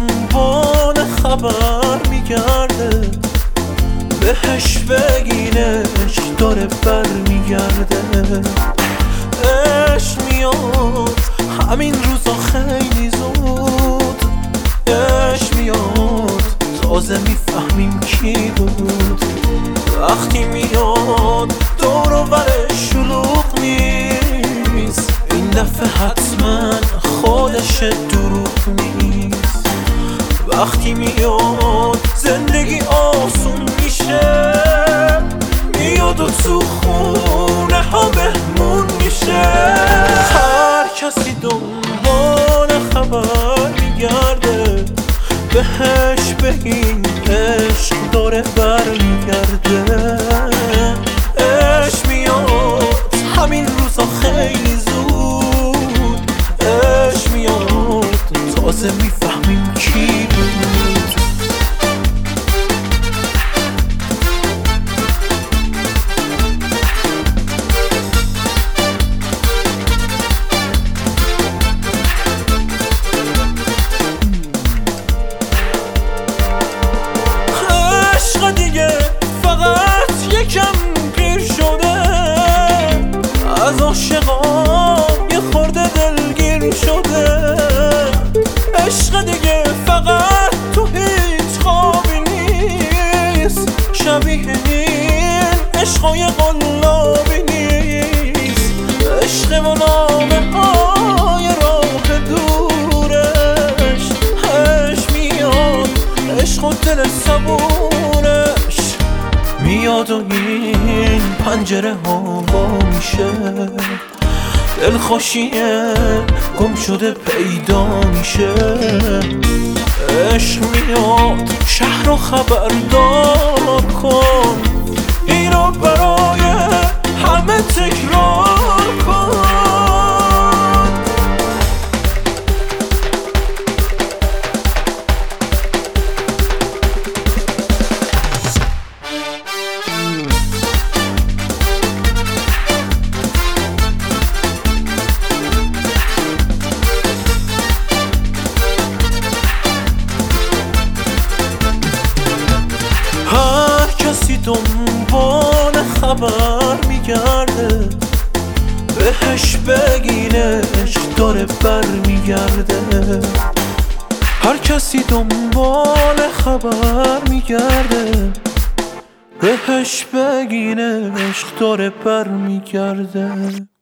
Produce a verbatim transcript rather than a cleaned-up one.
دنبال خبر میگرده، بهش بگینش داره بر میگرده. عشق میاد همین روزا خیلی زود، عشق میاد تازه میفهمیم کی بود. وقتی میاد دور و برش شلوغ نیست، این دفعه حتما خودش دروغ نیست. وقتی میاد زندگی آسون میشه، میاد و تو خونه ها بهمون میشه. هر کسی دنبال خبر میگرده، بهش بگین عشق داره بر میگرده. عشق میاد همین روزا خیلی زود، عشق میاد تازه میفهمیم کی بود. عشق دیگه فقط یکم پیر شده، از عاشقا یه خورده دلگیر شده. عشق دیگه فقط تو هیچ خوابی نیست، شبیه این عشقای قلابی نیست. عشق و نامه های راه دورش، عشق میاد عشق و دل صبورش میاد و این پنجره ها با میشه. دلخوشیه گم شده پیدا میشه. عشق میاد شهر رو خبردار کن، این رو برای همه تکرار کن. هر کسی دنبال خبر میگرده، بهش بگینش داره بر میگرده. هر کسی دنبال خبر میگرده، بهش بگینش داره بر میگرده.